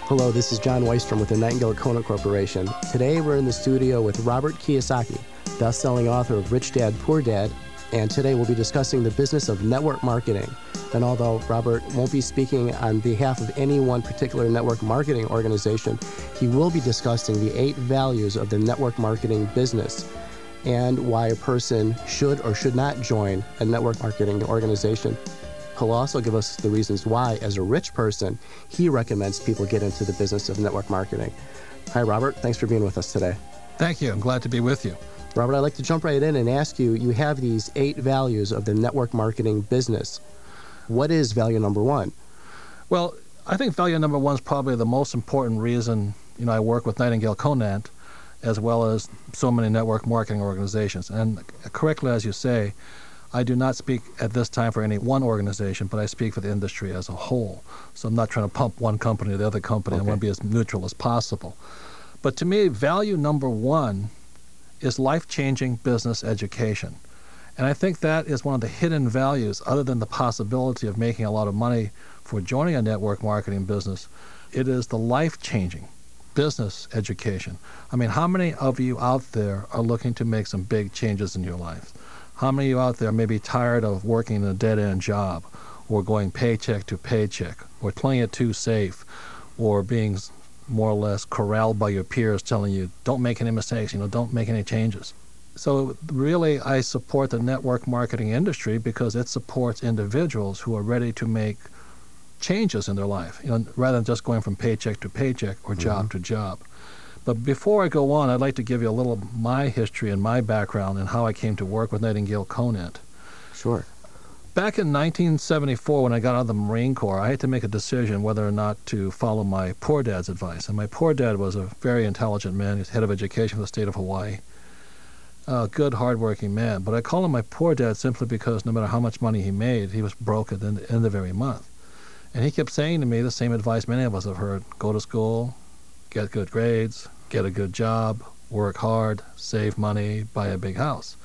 Hello, this is John Weisstrom with the Nightingale Conant Corporation. Today we're in the studio with Robert Kiyosaki, best-selling author of Rich Dad, Poor Dad, and today we'll be discussing the business of network marketing. And although Robert won't be speaking on behalf of any one particular network marketing organization, he will be discussing the 8 values of the network marketing business and why a person should or should not join a network marketing organization. He'll also give us the reasons why, as a rich person, he recommends people get into the business of network marketing. Hi, Robert. Thanks for being with us today. Thank you. I'm glad to be with you. Robert, I'd like to jump right in and ask you, you have these 8 values of the network marketing business. What is value number 1? Well, I think value number 1 is probably the most important reason, I work with Nightingale Conant as well as so many network marketing organizations. And correctly, as you say, I do not speak at this time for any one organization, but I speak for the industry as a whole. So I'm not trying to pump one company or the other company. Okay. I want to be as neutral as possible. But to me, value number 1 is life-changing business education. And I think that is one of the hidden values, other than the possibility of making a lot of money for joining a network marketing business. It is the life-changing business education. I mean, how many of you out there are looking to make some big changes in your life? How many of you out there may be tired of working a dead-end job, or going paycheck to paycheck, or playing it too safe, or being more or less corralled by your peers telling you, don't make any mistakes, don't make any changes. So really, I support the network marketing industry because it supports individuals who are ready to make changes in their life, rather than just going from paycheck to paycheck or job to job. But before I go on, I'd like to give you a little of my history and my background and how I came to work with Nightingale Conant. Sure. Back in 1974, when I got out of the Marine Corps, I had to make a decision whether or not to follow my poor dad's advice. And my poor dad was a very intelligent man. He was head of education for the state of Hawaii. A good, hardworking man. But I call him my poor dad simply because no matter how much money he made, he was broke at the end of every month. And he kept saying to me the same advice many of us have heard: go to school, get good grades, get a good job, work hard, save money, buy a big house.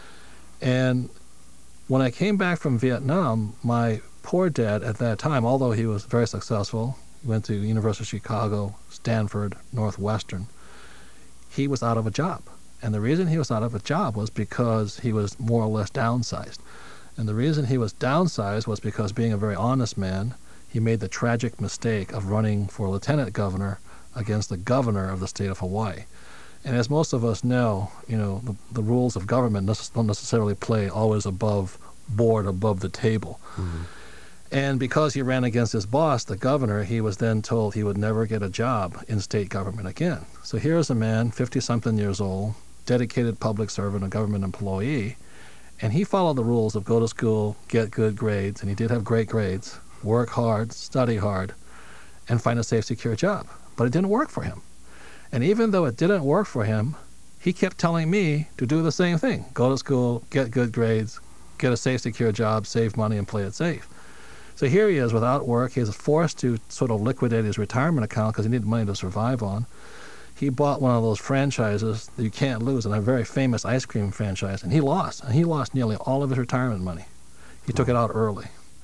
And when I came back from Vietnam, my poor dad at that time, although he was very successful, he went to University of Chicago, Stanford, Northwestern, he was out of a job. And the reason he was out of a job was because he was more or less downsized. And the reason he was downsized was because, being a very honest man, he made the tragic mistake of running for lieutenant governor against the governor of the state of Hawaii. And as most of us know, the rules of government don't necessarily play always above board, above the table. Mm-hmm. And because he ran against his boss, the governor, he was then told he would never get a job in state government again. So here's a man, 50-something years old, dedicated public servant, a government employee, and he followed the rules of go to school, get good grades, and he did have great grades, work hard, study hard, and find a safe, secure job. But it didn't work for him. And even though it didn't work for him, he kept telling me to do the same thing. Go to school, get good grades, get a safe, secure job, save money, and play it safe. So here he is without work. He was forced to sort of liquidate his retirement account because he needed money to survive on. He bought one of those franchises that you can't lose, and a very famous ice cream franchise, and he lost. And he lost nearly all of his retirement money. He took it out early.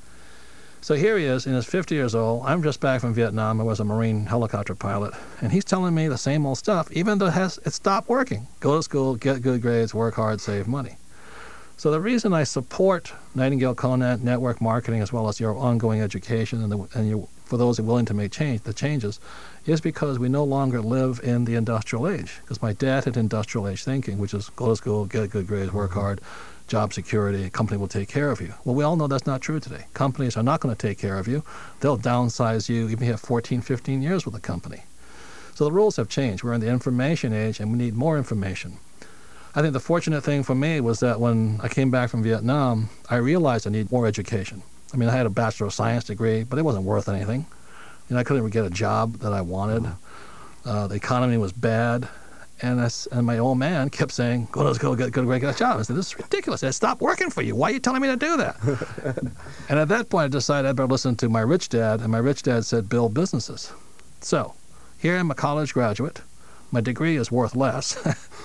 So here he is, and he's 50 years old. I'm just back from Vietnam. I was a Marine helicopter pilot. And he's telling me the same old stuff, even though it stopped working. Go to school, get good grades, work hard, save money. So the reason I support Nightingale Conant network marketing, as well as your ongoing education for those who are willing to make the changes, is because we no longer live in the industrial age. Because my dad had industrial age thinking, which is go to school, get good grades, work hard, job security, a company will take care of you. Well, we all know that's not true today. Companies are not going to take care of you. They'll downsize you even if you have 14, 15 years with a company. So the rules have changed. We're in the information age, and we need more information. I think the fortunate thing for me was that when I came back from Vietnam, I realized I need more education. I mean, I had a Bachelor of Science degree, but it wasn't worth anything. I couldn't even get a job that I wanted. The economy was bad. And my old man kept saying, let's go get a job. I said, this is ridiculous. I said, stop working for you. Why are you telling me to do that? And at that point, I decided I'd better listen to my rich dad. And my rich dad said, build businesses. So here I'm a college graduate. My degree is worth less.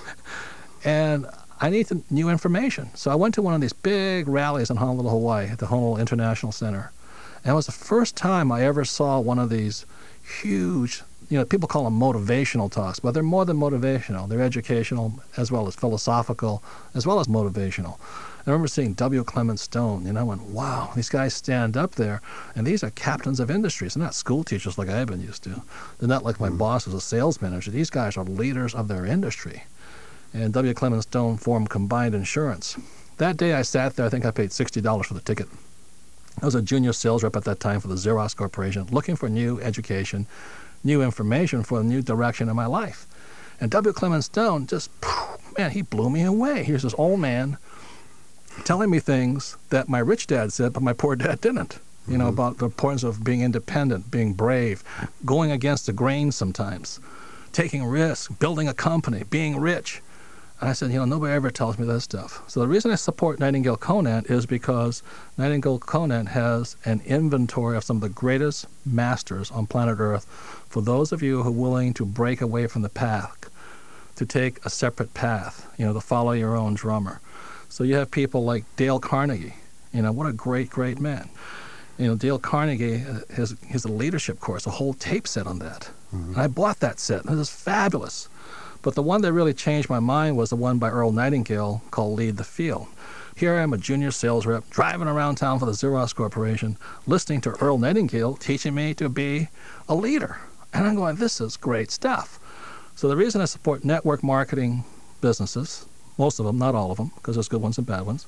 And I need new information. So I went to one of these big rallies in Honolulu, Hawaii, at the Honolulu International Center. And it was the first time I ever saw one of these huge, people call them motivational talks, but they're more than motivational. They're educational as well as philosophical, as well as motivational. I remember seeing W. Clement Stone, and I went, wow, these guys stand up there, and these are captains of industries. They're not school teachers like I've been used to. They're not like my boss was a sales manager. These guys are leaders of their industry. And W. Clement Stone formed Combined Insurance. That day I sat there, I think I paid $60 for the ticket. I was a junior sales rep at that time for the Xerox Corporation, looking for new education, new information for a new direction in my life. And W. Clement Stone just, man, he blew me away. Here's this old man telling me things that my rich dad said, but my poor dad didn't. About the importance of being independent, being brave, going against the grain sometimes, taking risks, building a company, being rich. And I said, nobody ever tells me that stuff. So the reason I support Nightingale Conant is because Nightingale Conant has an inventory of some of the greatest masters on planet Earth for those of you who are willing to break away from the path, to take a separate path, to follow your own drummer. So you have people like Dale Carnegie. What a great, great man. Dale Carnegie has a leadership course, a whole tape set on that. And I bought that set. It was fabulous. But the one that really changed my mind was the one by Earl Nightingale called Lead the Field. Here I am, a junior sales rep, driving around town for the Xerox Corporation, listening to Earl Nightingale teaching me to be a leader. And I'm going, this is great stuff. So the reason I support network marketing businesses, most of them, not all of them, because there's good ones and bad ones,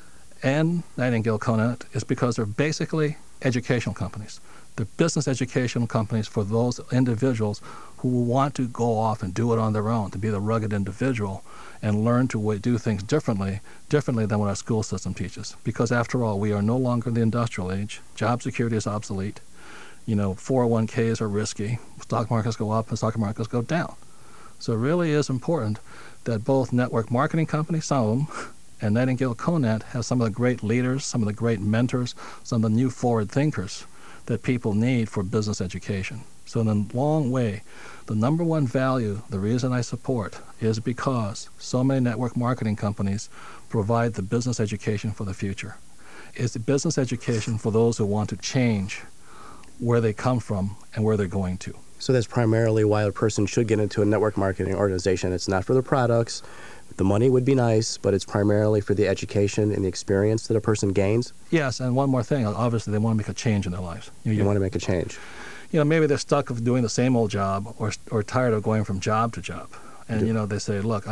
and Nightingale Conant is because they're basically educational companies. They're business educational companies for those individuals who want to go off and do it on their own, to be the rugged individual and learn to do things differently than what our school system teaches. Because after all, we are no longer in the industrial age. Job security is obsolete. 401ks are risky. Stock markets go up and stock markets go down. So it really is important that both network marketing companies, some of them, and Nightingale Conant have some of the great leaders, some of the great mentors, some of the new forward thinkers that people need for business education. So in a long way, the number one value, the reason I support, is because so many network marketing companies provide the business education for the future. It's the business education for those who want to change where they come from and where they're going to. So that's primarily why a person should get into a network marketing organization. It's not for the products. The money would be nice, but it's primarily for the education and the experience that a person gains. Yes, and one more thing. Obviously, they want to make a change in their lives. You want to make a change. Maybe they're stuck of doing the same old job or tired of going from job to job. And, they say, look,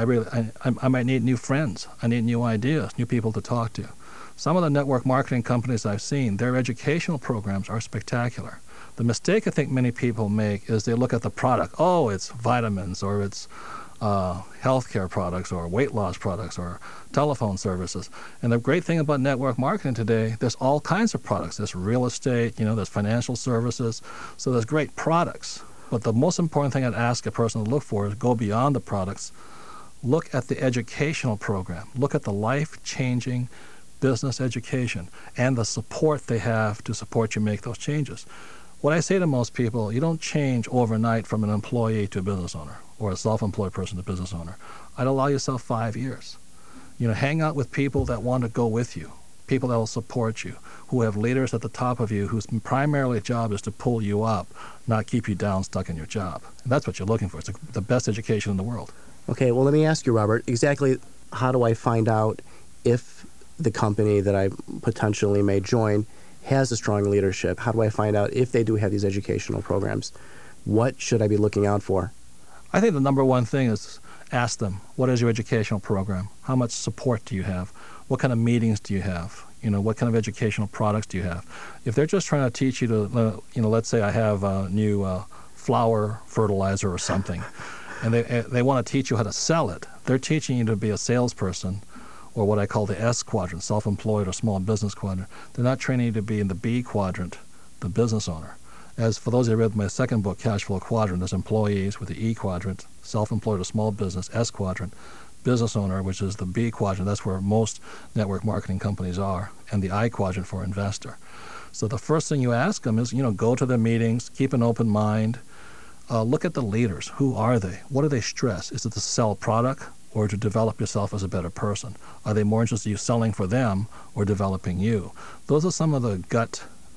I might need new friends. I need new ideas, new people to talk to. Some of the network marketing companies I've seen, their educational programs are spectacular. The mistake I think many people make is they look at the product. Oh, it's vitamins, or it's healthcare products, or weight loss products, or telephone services. And the great thing about network marketing today, there's all kinds of products. There's real estate, there's financial services. So there's great products. But the most important thing I'd ask a person to look for is go beyond the products. Look at the educational program. Look at the life-changing business education and the support they have to support you make those changes. What I say to most people, you don't change overnight from an employee to a business owner or a self-employed person to business owner. I'd allow yourself 5 years. Hang out with people that want to go with you, people that will support you, who have leaders at the top of you whose primarily job is to pull you up, not keep you down, stuck in your job. And that's what you're looking for. It's the best education in the world. Okay, well, let me ask you, Robert, exactly how do I find out if the company that I potentially may join has a strong leadership? How do I find out if they do have these educational programs? What should I be looking out for? I think the number one thing is ask them, what is your educational program? How much support do you have? What kind of meetings do you have? What kind of educational products do you have? If they're just trying to teach you to, let's say I have a new flower fertilizer or something, and they want to teach you how to sell it. They're teaching you to be a salesperson, or what I call the S quadrant, self-employed or small business quadrant. They're not training you to be in the B quadrant, the business owner. As for those who read my second book, Cash Flow Quadrant, there's employees with the E quadrant, self-employed or small business, S quadrant, business owner, which is the B quadrant. That's where most network marketing companies are, and the I quadrant for investor. So the first thing you ask them is, go to their meetings, keep an open mind, look at the leaders. Who are they? What do they stress? Is it to sell a product or to develop yourself as a better person? Are they more interested in you selling for them or developing you? Those are some of the gut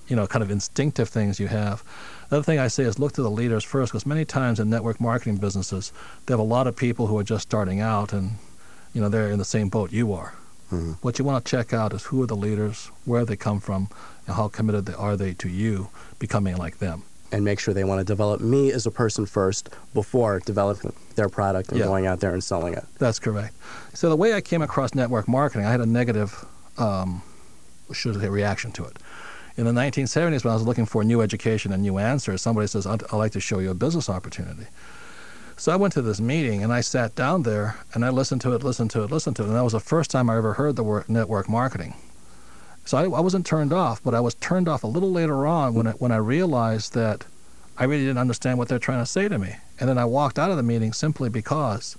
kind of instinctive things you have. The other thing I say is look to the leaders first, because many times in network marketing businesses, they have a lot of people who are just starting out and, they're in the same boat you are. Mm-hmm. What you want to check out is who are the leaders, where they come from, and how committed are they to you becoming like them. And make sure they want to develop me as a person first before developing their product and going out there and selling it. That's correct. So the way I came across network marketing, I had a negative reaction to it. In the 1970s, when I was looking for new education and new answers, somebody says, I'd like to show you a business opportunity. So I went to this meeting, and I sat down there, and I listened to it, and that was the first time I ever heard the word network marketing. So I wasn't turned off, but I was turned off a little later on when I realized that I really didn't understand what they're trying to say to me. And then I walked out of the meeting simply because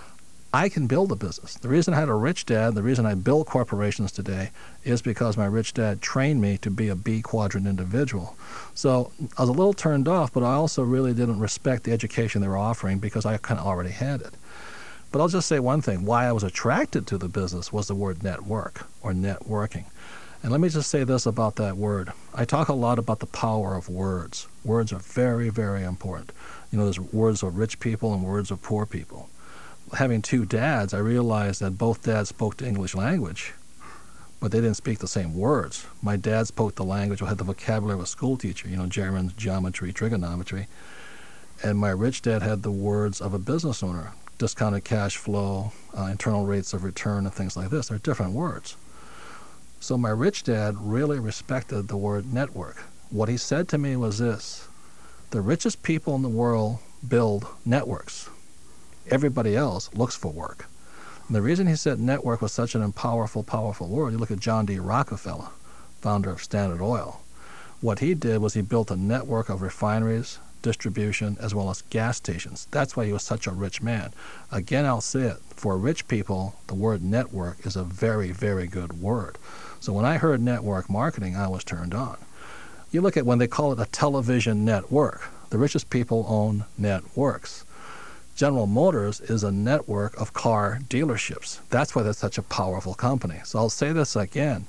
I can build a business. The reason I had a rich dad, the reason I build corporations today is because my rich dad trained me to be a B quadrant individual. So I was a little turned off, but I also really didn't respect the education they were offering because I kind of already had it. But I'll just say one thing. Why I was attracted to the business was the word network or networking. And let me just say this about that word. I talk a lot about the power of words. Words are very, very important. There's words of rich people and words of poor people. Having two dads, I realized that both dads spoke the English language, but they didn't speak the same words. My dad spoke the language or had the vocabulary of a school teacher, German, geometry, trigonometry. And my rich dad had the words of a business owner, discounted cash flow, internal rates of return, and things like this. They're different words. So my rich dad really respected the word network. What he said to me was this: the richest people in the world build networks. Everybody else looks for work. And the reason he said network was such an powerful word, you look at John D. Rockefeller, founder of Standard Oil. What he did was he built a network of refineries, distribution, as well as gas stations. That's why he was such a rich man. Again, I'll say it, for rich people, the word network is a very, very good word. So when I heard network marketing, I was turned on. You look at when they call it a television network. The richest people own networks. General Motors is a network of car dealerships. That's why they're such a powerful company. So I'll say this again.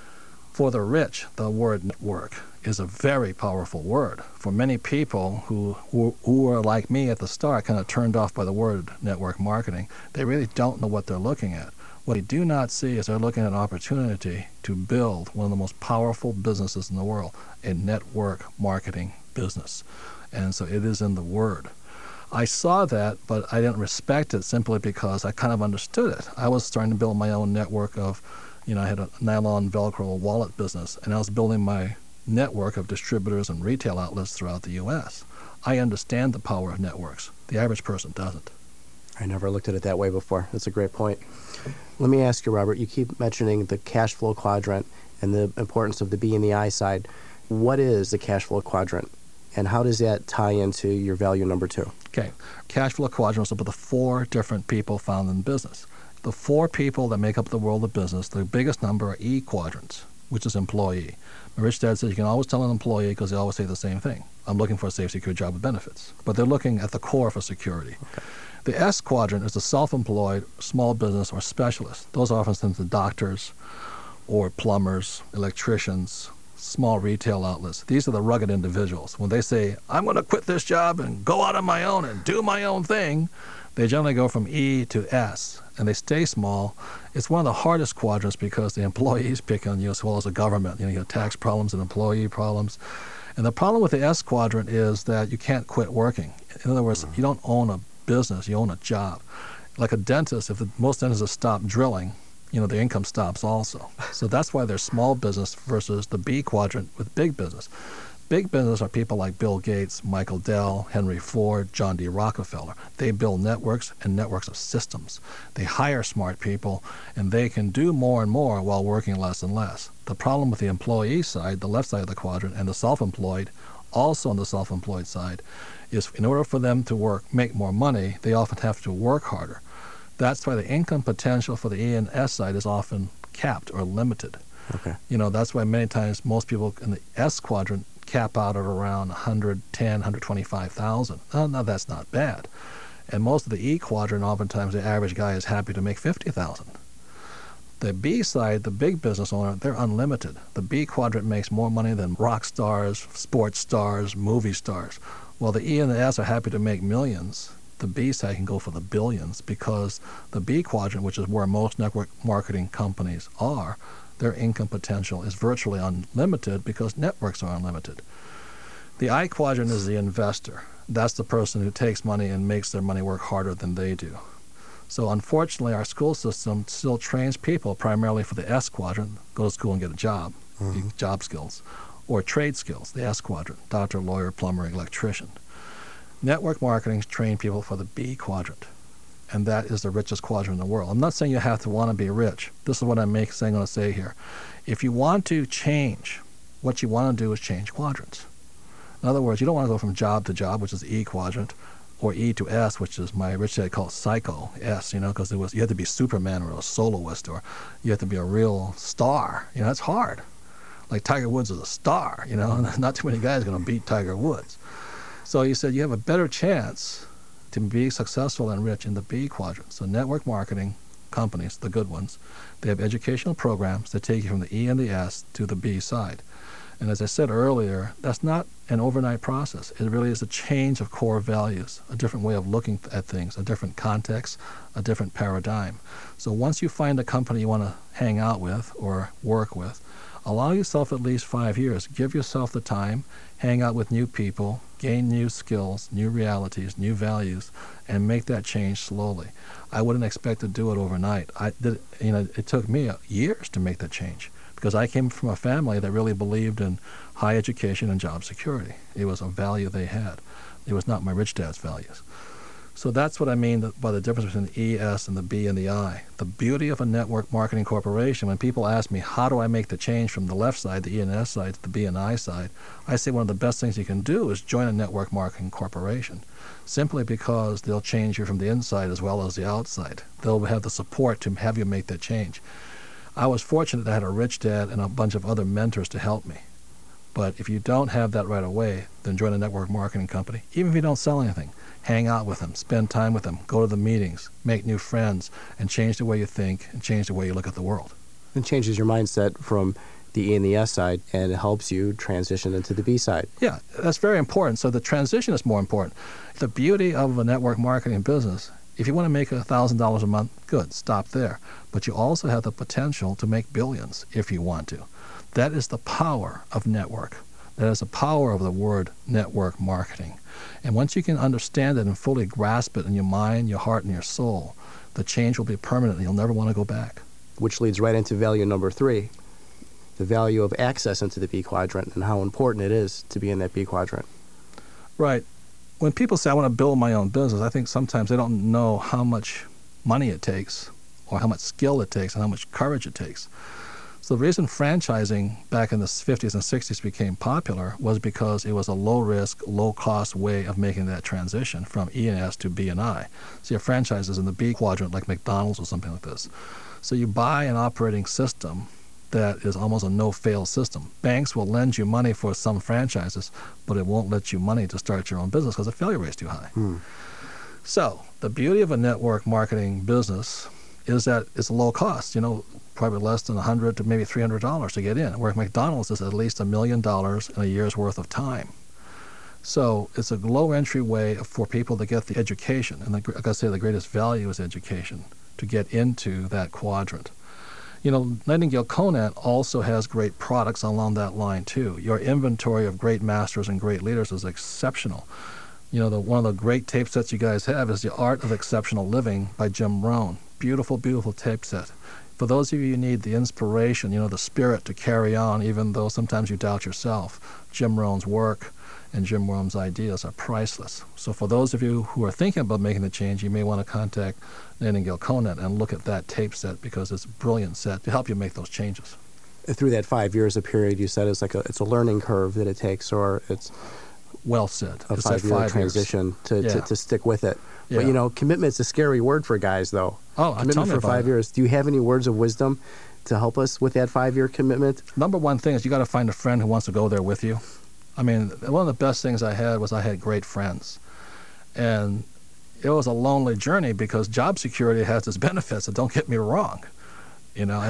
For the rich, the word network is a very powerful word. For many people who are like me at the start, kind of turned off by the word network marketing, they really don't know what they're looking at. What they do not see is they're looking at an opportunity to build one of the most powerful businesses in the world, a network marketing business. And so it is in the word. I saw that, but I didn't respect it simply because I kind of understood it. I was starting to build my own network of, I had a nylon Velcro wallet business, and I was building my network of distributors and retail outlets throughout the U.S. I understand the power of networks. The average person doesn't. I never looked at it that way before. That's a great point. Let me ask you, Robert, you keep mentioning the cash flow quadrant and the importance of the B and the I side. What is the cash flow quadrant, and how does that tie into your value number 2? Okay. Cash flow quadrant is about the 4 different people found in business. The 4 people that make up the world of business, the biggest number are E quadrants, which is employee. My rich dad says you can always tell an employee because they always say the same thing. I'm looking for a safe, secure job with benefits. But they're looking at the core for security. Okay. The S quadrant is the self-employed, small business, or specialist. Those are often the doctors or plumbers, electricians, small retail outlets. These are the rugged individuals. When they say, I'm going to quit this job and go out on my own and do my own thing, they generally go from E to S, and they stay small. It's one of the hardest quadrants because the employees pick on you as well as the government. You have tax problems and employee problems. And the problem with the S quadrant is that you can't quit working. In other words, you don't own a business, you own a job. Like a dentist, if most dentists stop drilling, the income stops also. So that's why there's small business versus the B quadrant with big business. Big business are people like Bill Gates, Michael Dell, Henry Ford, John D. Rockefeller. They build networks and networks of systems. They hire smart people, and they can do more and more while working less and less. The problem with the employee side, the left side of the quadrant, and the self-employed, also on the self-employed side, is in order for them to make more money, they often have to work harder. That's why the income potential for the E and S side is often capped or limited. Okay. That's why many times most people in the S quadrant cap out at around 110, 125,000. Now that's not bad. And most of the E quadrant, oftentimes the average guy is happy to make 50,000. The B side, the big business owner, they're unlimited. The B quadrant makes more money than rock stars, sports stars, movie stars. While the E and the S are happy to make millions, the B side can go for the billions because the B quadrant, which is where most network marketing companies are, their income potential is virtually unlimited because networks are unlimited. The I quadrant is the investor. That's the person who takes money and makes their money work harder than they do. So unfortunately, our school system still trains people primarily for the S quadrant, go to school and get a job, job skills, or trade skills, the S quadrant, doctor, lawyer, plumber, electrician. Network marketing trains people for the B quadrant, and that is the richest quadrant in the world. I'm not saying you have to want to be rich. This is what I'm going to say here. If you want to change, what you want to do is change quadrants. In other words, you don't want to go from job to job, which is the E quadrant, or E to S, which is my rich dad called psycho S, because you had to be Superman or a soloist, or you have to be a real star. That's hard. Like Tiger Woods is a star, not too many guys are going to beat Tiger Woods. So he said you have a better chance to be successful and rich in the B quadrant. So network marketing companies, the good ones, they have educational programs that take you from the E and the S to the B side. And as I said earlier, that's not an overnight process. It really is a change of core values, a different way of looking at things, a different context, a different paradigm. So once you find a company you want to hang out with or work with, allow yourself at least 5 years. Give yourself the time, hang out with new people, gain new skills, new realities, new values, and make that change slowly. I wouldn't expect to do it overnight. It took me years to make that change, because I came from a family that really believed in high education and job security. It was a value they had. It was not my rich dad's values. So that's what I mean by the difference between the E, S, and the B and the I. The beauty of a network marketing corporation, when people ask me, how do I make the change from the left side, the E and S side, to the B and I side, I say one of the best things you can do is join a network marketing corporation, simply because they'll change you from the inside as well as the outside. They'll have the support to have you make that change. I was fortunate that I had a rich dad and a bunch of other mentors to help me. But if you don't have that right away, then join a network marketing company. Even if you don't sell anything, hang out with them, spend time with them, go to the meetings, make new friends, and change the way you think and change the way you look at the world. It changes your mindset from the E and the S side, and it helps you transition into the B side. Yeah, that's very important. So the transition is more important. The beauty of a network marketing business, if you want to make $1,000 a month, good, stop there. But you also have the potential to make billions if you want to. That is the power of network. That is the power of the word network marketing. And once you can understand it and fully grasp it in your mind, your heart, and your soul, the change will be permanent and you'll never want to go back. Which leads right into value number 3, the value of access into the B quadrant and how important it is to be in that B quadrant. Right. When people say, I want to build my own business, I think sometimes they don't know how much money it takes or how much skill it takes and how much courage it takes. So the reason franchising back in the 50s and 60s became popular was because it was a low-risk, low-cost way of making that transition from E and S to B and I. So your franchise is in the B quadrant like McDonald's or something like this. So you buy an operating system that is almost a no-fail system. Banks will lend you money for some franchises, but it won't let you money to start your own business because the failure rate is too high. So the beauty of a network marketing business is that it's low cost, probably less than $100 to maybe $300 to get in, where McDonald's is at least $1 million in a year's worth of time. So it's a low entry way for people to get the education, and like I say, the greatest value is education, to get into that quadrant. Nightingale Conant also has great products along that line too. Your inventory of great masters and great leaders is exceptional. One of the great tape sets you guys have is The Art of Exceptional Living by Jim Rohn. Beautiful, beautiful tape set. For those of you who need the inspiration, the spirit to carry on, even though sometimes you doubt yourself, Jim Rohn's work and Jim Rohn's ideas are priceless. So for those of you who are thinking about making the change, you may want to contact Nightingale Conant and look at that tape set because it's a brilliant set to help you make those changes. Through that 5 years of period, you said it's a learning curve that it takes, or it's well said. A 5-year transition to stick with it. Yeah. But commitment's a scary word for guys, though. Oh, commitment for 5 years. Do you have any words of wisdom to help us with that 5-year commitment? Number one thing is you got to find a friend who wants to go there with you. I mean, one of the best things I had was I had great friends. And it was a lonely journey because job security has its benefits, and don't get me wrong. You know,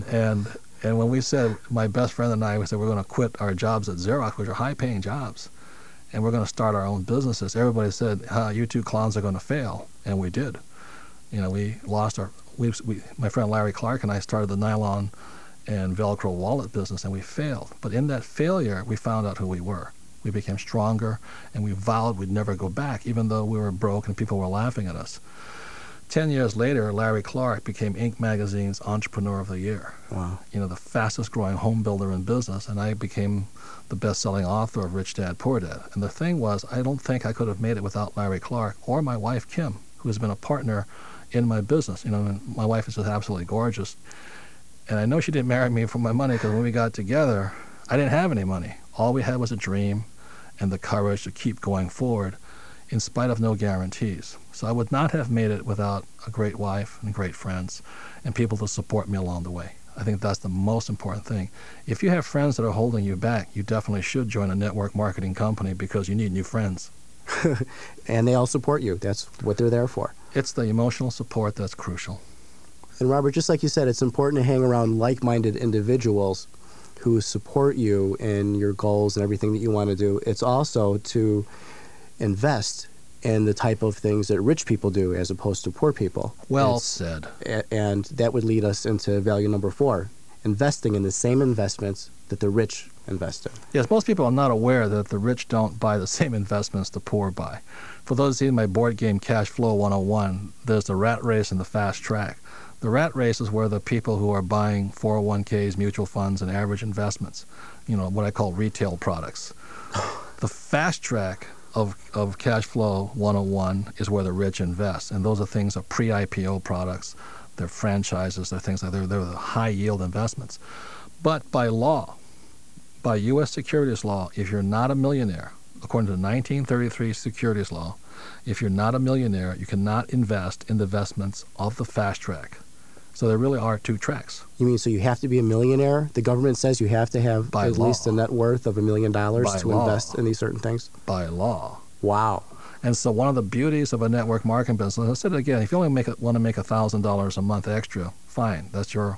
and when we said, my best friend and I, we said we're going to quit our jobs at Xerox, which are high-paying jobs, and we're going to start our own businesses. Everybody said, you two clowns are going to fail, and we did. You know, we lost my friend Larry Clark and I started the nylon and Velcro wallet business, and we failed. But in that failure, we found out who we were. We became stronger, and we vowed we'd never go back, even though we were broke and people were laughing at us. 10 years later, Larry Clark became Inc. magazine's Entrepreneur of the Year. Wow. You know, the fastest growing home builder in business, and I became the best-selling author of Rich Dad, Poor Dad. And the thing was, I don't think I could have made it without Larry Clark or my wife, Kim, who has been a partner in my business. You know, and my wife is just absolutely gorgeous. And I know she didn't marry me for my money, because when we got together, I didn't have any money. All we had was a dream and the courage to keep going forward in spite of no guarantees. So I would not have made it without a great wife and great friends and people to support me along the way. I think that's the most important thing. If you have friends that are holding you back, you definitely should join a network marketing company, because you need new friends. And they all support you. That's what they're there for. It's the emotional support that's crucial. And Robert, just like you said, it's important to hang around like-minded individuals who support you in your goals and everything that you want to do. It's also to invest in the type of things that rich people do as opposed to poor people. Well said. And that would lead us into value number 4, investing in the same investments that the rich invest in. Yes, most people are not aware that the rich don't buy the same investments the poor buy. For those who see my board game Cash Flow 101, there's the rat race and the fast track. The rat race is where the people who are buying 401ks, mutual funds, and average investments, you know, what I call retail products. The fast track of Cash Flow 101 is where the rich invest, and those are things of pre-IPO products. They're franchises. They're things like they're the high-yield investments. But by law, by U.S. securities law, if you're not a millionaire, according to the 1933 securities law, if you're not a millionaire, you cannot invest in the investments of the fast track. So there really are two tracks. You mean so you have to be a millionaire? The government says you have to have at least a net worth of $1 million to invest in these certain things? By law. Wow. And so one of the beauties of a network marketing business, I said it again, if you only want to make $1,000 a month extra, fine, that's your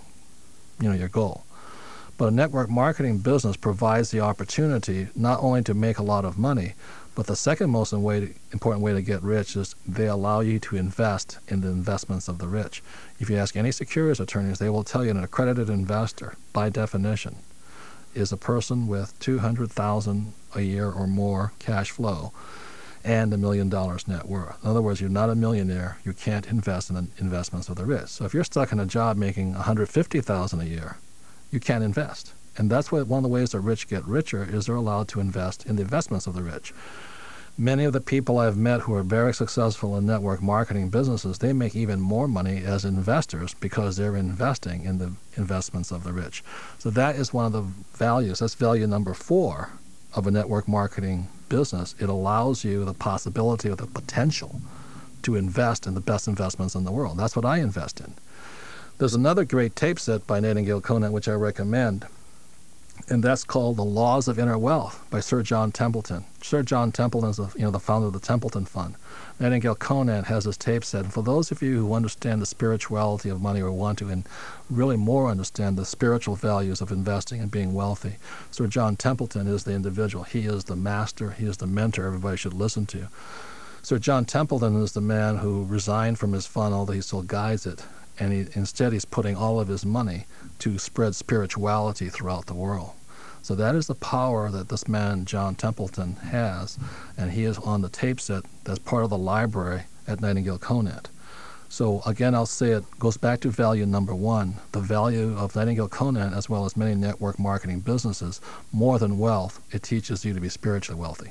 goal. But a network marketing business provides the opportunity not only to make a lot of money, but the second most important way to get rich is they allow you to invest in the investments of the rich. If you ask any securities attorneys, they will tell you an accredited investor, by definition, is a person with $200,000 a year or more cash flow and $1 million net worth. In other words, you're not a millionaire. You can't invest in the investments of the rich. So if you're stuck in a job making $150,000 a year, you can't invest. And that's why one of the ways the rich get richer is they're allowed to invest in the investments of the rich. Many of the people I've met who are very successful in network marketing businesses, they make even more money as investors because they're investing in the investments of the rich. So that is one of the values. That's value number 4 of a network marketing business. It allows you the possibility or the potential to invest in the best investments in the world. That's what I invest in. There's another great tape set by Nightingale Conant which I recommend, and that's called The Laws of Inner Wealth by Sir John Templeton. Sir John Templeton is the founder of the Templeton Fund. Nightingale Conant has this tape set, and for those of you who understand the spirituality of money or want to and really more understand the spiritual values of investing and being wealthy, Sir John Templeton is the individual. He is the master. He is the mentor everybody should listen to. Sir John Templeton is the man who resigned from his fund, although he still guides it, and instead he's putting all of his money to spread spirituality throughout the world. So that is the power that this man, John Templeton, has, and he is on the tape set that's part of the library at Nightingale Conant. So again, I'll say it goes back to value number 1, the value of Nightingale Conant as well as many network marketing businesses. More than wealth, it teaches you to be spiritually wealthy.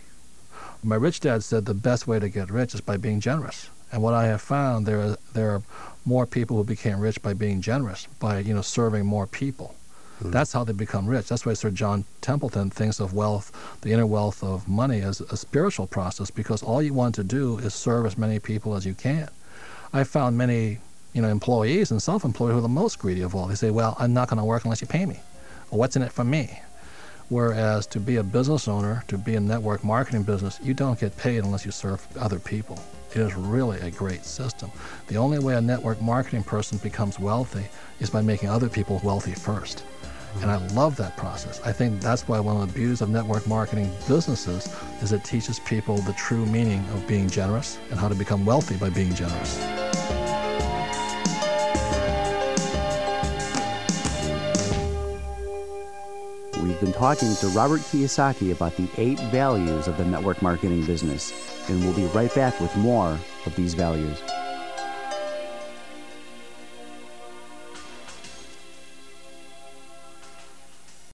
My rich dad said the best way to get rich is by being generous. And what I have found, there are more people who became rich by being generous, by serving more people. That's how they become rich. That's why Sir John Templeton thinks of wealth, the inner wealth of money, as a spiritual process, because all you want to do is serve as many people as you can. I found many employees and self-employed who are the most greedy of all. They say, well, I'm not going to work unless you pay me. Well, what's in it for me? Whereas to be a business owner, to be in network marketing business, you don't get paid unless you serve other people. It is really a great system. The only way a network marketing person becomes wealthy is by making other people wealthy first. And I love that process. I think that's why one of the beauties of network marketing businesses is it teaches people the true meaning of being generous and how to become wealthy by being generous. We've been talking to Robert Kiyosaki about the 8 values of the network marketing business, and we'll be right back with more of these values.